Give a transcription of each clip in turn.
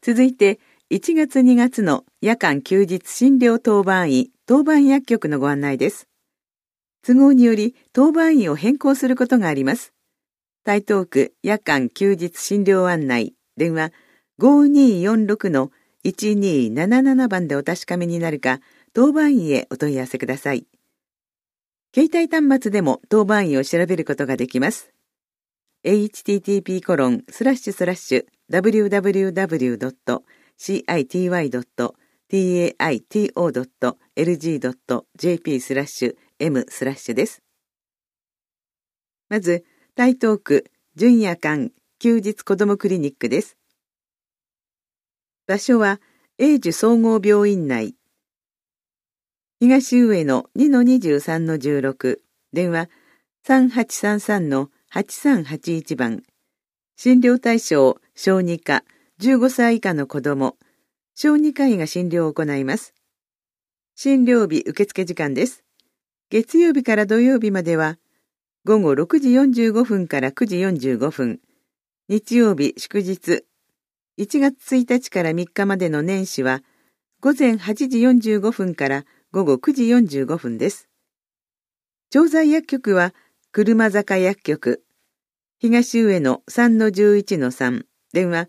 続いて、1月2月の夜間休日診療当番医、当番薬局のご案内です。都合により当番医を変更することがあります。台東区夜間休日診療案内、電話5246-1277番でお確かめになるか、当番医へお問い合わせください。携帯端末でも当番医を調べることができます。http://www.citaito.lg.jp/m/ です。まず、台東区準夜間休日子どもクリニックです。場所は永寿総合病院内。東上野 2-23-16、電話3833-8381番。診療対象、小児科、15歳以下の子ども、小児科医が診療を行います。診療日受付時間です。月曜日から土曜日までは、午後6時45分から9時45分、日曜日祝日、1月1日から3日までの年始は、午前8時45分から午後9時45分です。調剤薬局は、車坂薬局、東上野 3-11-3、電話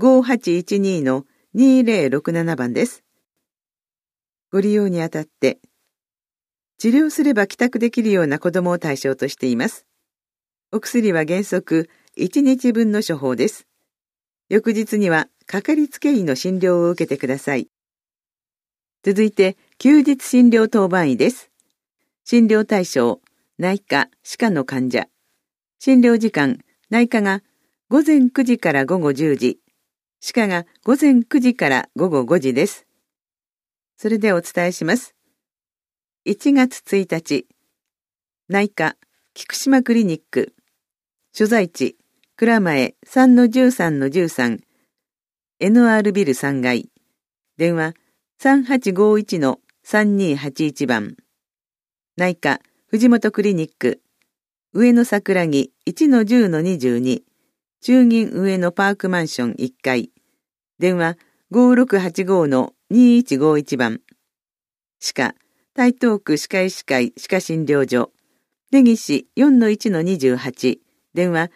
5812-2067番です。ご利用にあたって、治療すれば帰宅できるような子どもを対象としています。お薬は原則1日分の処方です。翌日にはかかりつけ医の診療を受けてください。続いて、休日診療当番医です。診療対象、内科・歯科の患者。診療時間、内科が午前9時から午後10時、歯科が午前9時から午後5時です。それでお伝えします。1月1日、内科、菊島クリニック。所在地、蔵前 3-13-13、NR ビル3階。電話3851-3281番。内科、藤本クリニック。上野桜木 1-10-22、中銀上野パークマンション1階。電話5685-2151番。歯科、台東区歯科医師会歯科診療所。根岸 4-1-28、電話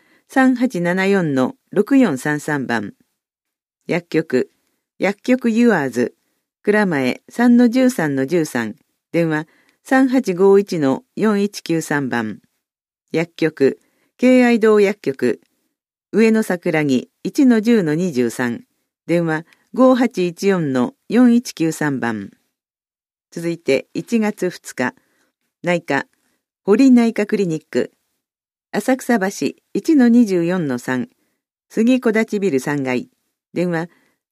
3874-6433番。薬局、薬局ユアーズ、蔵前 3-13-13、電話3851-4193番。薬局、敬愛堂薬局、上野桜木 1-10-23、電話5814-4193番。続いて1月2日、内科、堀内科クリニック、浅草橋 1-24-3、杉小立ビル3階、電話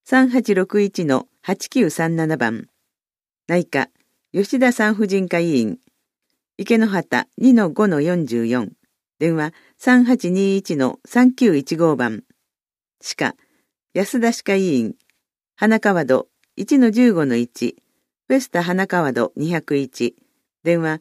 3861-8937番。内科、吉田産婦人科医院、池之端 2-5-44、電話3821-3915番。歯科、安田歯科医院、花川戸 1-15-1、フェスタ花川戸201、電話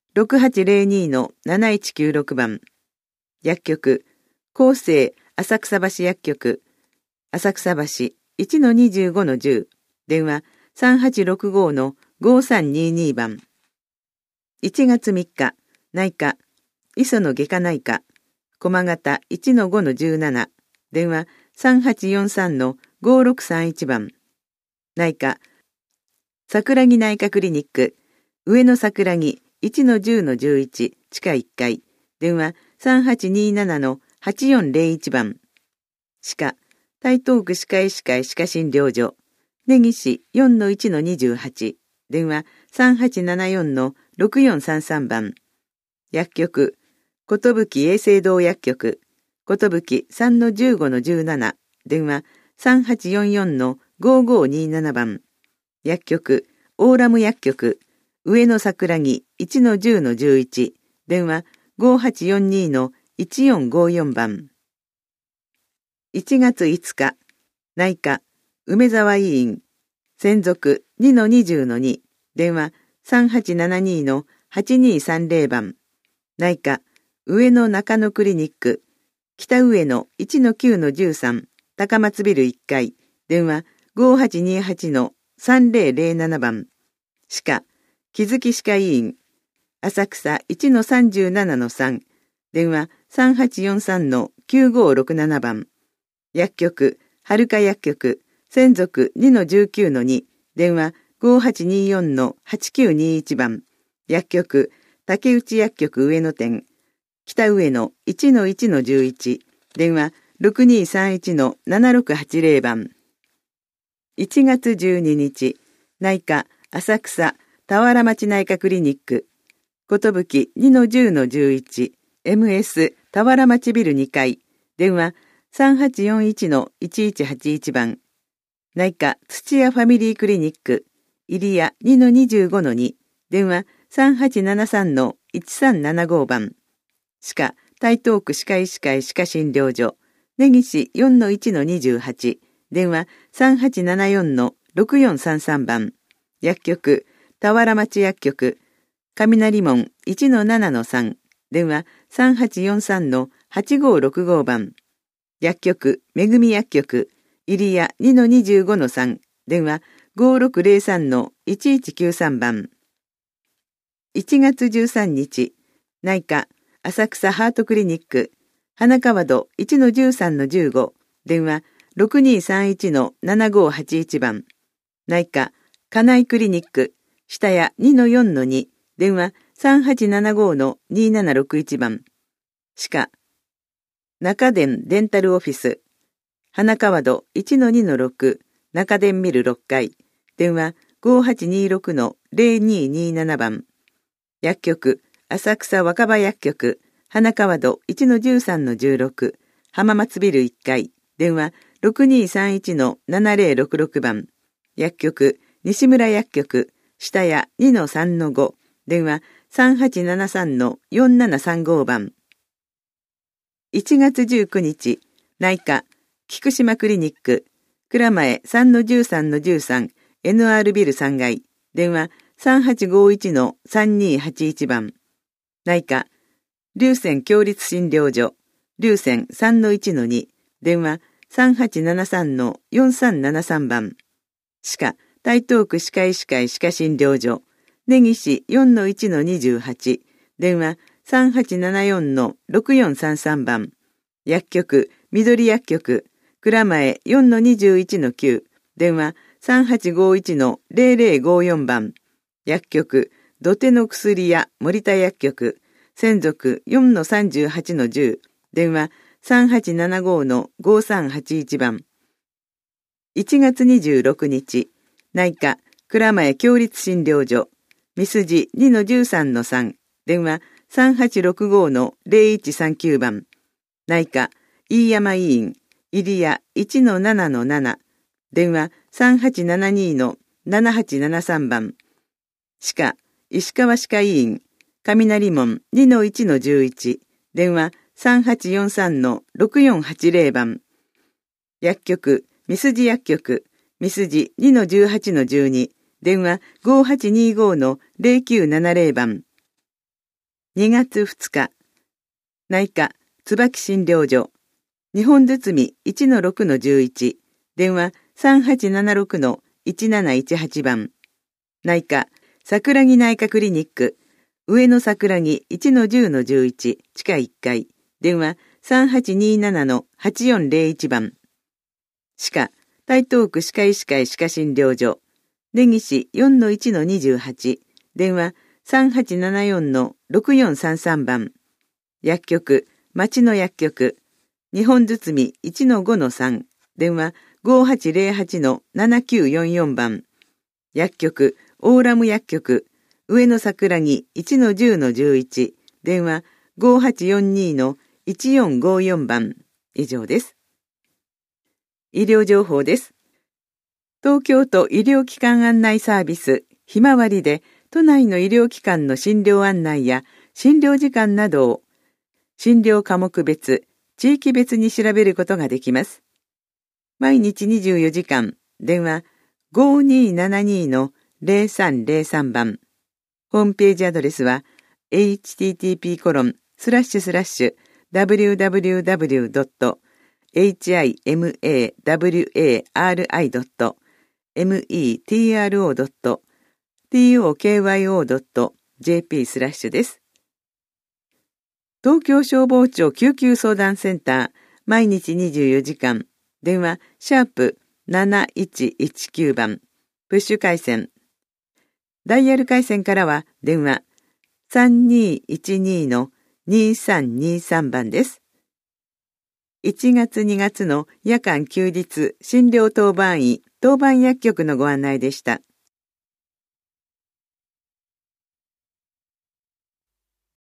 6802-7196番。薬局、厚生浅草橋薬局、浅草橋 1-25-10、電話3865-5322番。1月3日、内科、磯野外科内科、駒形 1-5-17、電話3843-5631番。内科、桜木内科クリニック、上野桜木 1-10-11、地下1階、電話3827-8401番。歯科、台東区歯科医師会歯科診療所、根岸 4-1-28、電話3874-6433番。薬局、寿衛生堂薬局、寿 3-15-17、電話3844-5527番。薬局、オーラム薬局、上野桜木 1-10-11、電話5842-1454番。1月5日、内科、梅沢医院、専属 2-20-2、電話3872-8230番。内科、上野中野クリニック、北上野 1-9-13、高松ビル1階、電話 5828-3007番。歯科、木月歯科医院、浅草 1-37-3、電話 3843-9567番。薬局、はるか薬局、専属 2-19-2、電話 5824-8921番。薬局、竹内薬局上野店、北上野 1-1-11、電話 6231-7680番。1月12日、内科、浅草、田原町内科クリニック、ことぶき 2-10-11、MS 田原町ビル2階、電話 3841-1181番。内科、土屋ファミリークリニック、入谷 2-25-2、電話 3873-1375番。歯科、台東区歯科医師会歯科診療所、根岸 4-1-28、電話 3874-6433番。薬局、田原町薬局、雷門 1-7-3、電話 3843-8565番。薬局、めぐみ薬局、入谷 2-25-3、電話 5603-1193番。1月13日、内科、浅草ハートクリニック、花川戸 1-13-15、電話 6231-7581番。内科、金井クリニック、下谷 2-4-2、電話 3875-2761番。歯科、中電デンタルオフィス、花川戸 1-2-6、中電ミル6階、電話 5826-0227番。薬局、浅草若葉薬局、花川戸 1-13-16、浜松ビル1階、電話 6231-7066番。薬局、西村薬局、下谷 2-3-5、電話 3873-4735番。1月19日、内科、菊島クリニック、蔵前 3-13-13、NR ビル3階、電話 3851-3281番。内科、龍泉共立診療所、龍泉 3-1-2、電話 3873-4373番。歯科、台東区歯科医師会歯科診療所、根岸 4-1-28、電話 3874-6433番。薬局、緑薬局、蔵前 4-21-9、電話 3851-0054番。薬局、土手の薬屋森田薬局、専属 4-38-10、電話 3875-5381番。1月26日、内科、蔵前共立診療所、ミスジ 2-13-3、電話 3865-0139番。内科、飯山医院、入谷 1-7-7、電話 3872-7873番。歯科、石川歯科医院、雷門 2-1-11、電話 3843-6480番。薬局、ミスジ薬局、ミスジ 2-18-12、電話 5825-0970番。2月2日、内科、椿診療所、日本包 1-6-11、電話 3876-1718番。内科、桜木内科クリニック、上野桜木 1-10-11、地下1階、電話 3827-8401番。歯科、台東区歯科医師会歯科診療所、根岸 4-1-28、電話 3874-6433番。薬局、町の薬局、日本包 1-5-3、電話 5808-7944番。薬局、オーラム薬局、上野桜木 1-10-11、電話 5842-1454番。以上です。医療情報です。東京都医療機関案内サービス、ひまわりで、都内の医療機関の診療案内や診療時間などを、診療科目別、地域別に調べることができます。毎日24時間、電話 5272-0303 番。ホームページアドレスは http://www.himawari.com metro.tokyo.jp/です。東京消防庁救急相談センター、毎日24時間、電話#7119番、プッシュ回線。ダイヤル回線からは電話3212-2323番です。1月2月の夜間休日診療当番医当番薬局のご案内でした。